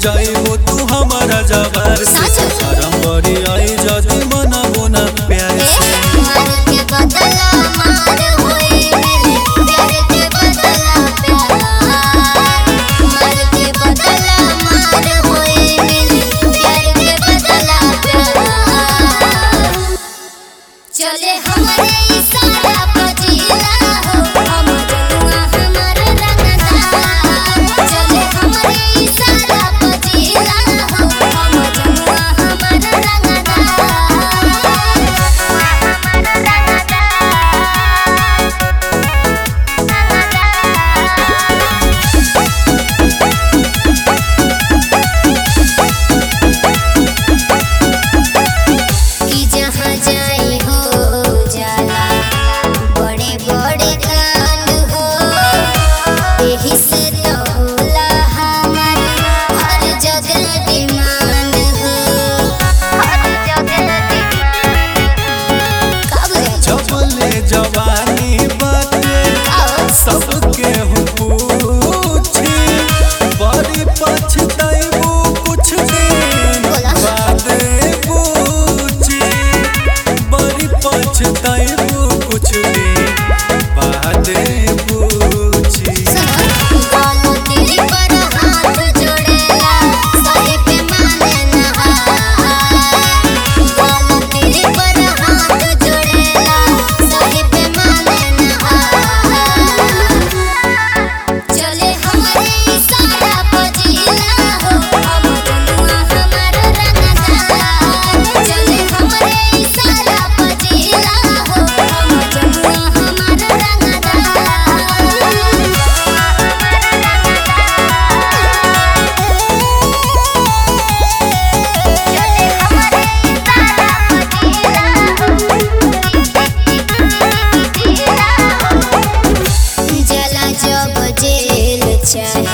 जाइबो तू हमारा जबार से शरम बड़ी आई जदी मना बोना प्यार से मार के बदला मार होई मेरे प्यार के बदला प्यार मार के बदला मार होई मेरे प्यार के बदला प्यार चले हमारे इशारा पजीला हो हम जनुआ हमारा रंगदार चले हमारे इशारा पजीला हो हम जनुआ हमारा रंगदार कि जहाँ जाई हो जाला बड़े बड़े कांड हो एही से तो होला हमार हर जगह डिमांड हो हर जगह डिमांड कब रे जबले जवानी बाटे सबके हूँ पूछी बड़ी पछताइबो कुछ दिन बाद पूछी बड़ी पछताइबो कुछ दिन बाद पूछी सुनो तेरी पर हाथ जोड़ेला सही पे माने ना तेरी पर हाथ जोड़ेला सही पे माने ना चले हमारे इशारा पजीला हो हम जनुआ हमारा रंगदार चले हमारे इशारा पजीला हो हम जनुआ हमारा रंगदार जला जब जेल चाहे